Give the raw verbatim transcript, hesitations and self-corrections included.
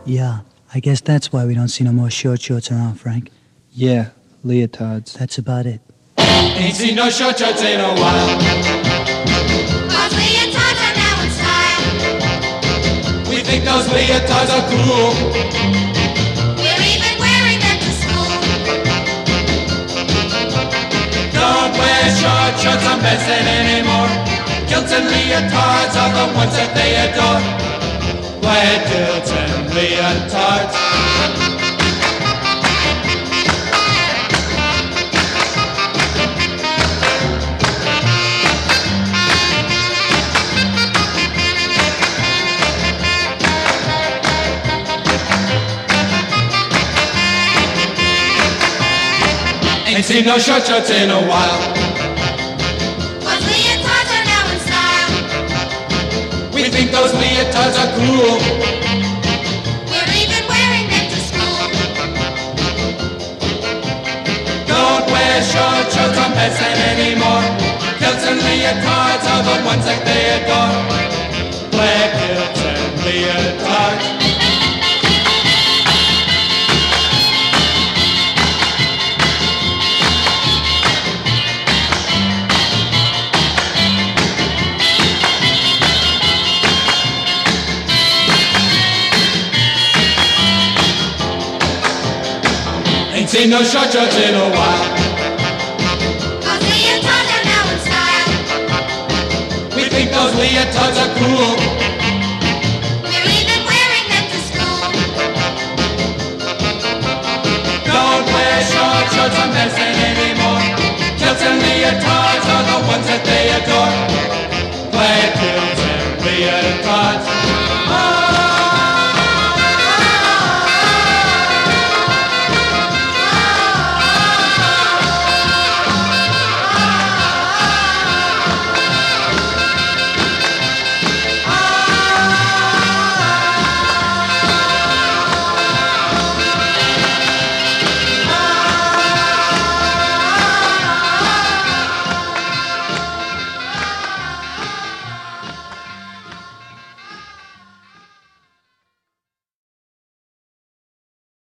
Yeah, I guess that's why we don't see no more short shorts around, Frank. Yeah, leotards. That's about it. Ain't seen no short shorts in a while. Cause leotards are now in style. We think those leotards are cool. We're even wearing them to school. Don't wear short shorts on Benson anymore. Kilts and leotards are the ones that they adore. Wear kilts and leotards. Ain't seen no short shorts in a while. Cause leotards are now in style. We think those leotards are cool. We're even wearing them to school. Don't wear short shorts on Benson anymore. Kilts and leotards are the ones that they adore. Wear kilts and leotards. Ain't seen no short shorts in a while. Cause leotards are now in style. We think those leotards are cool.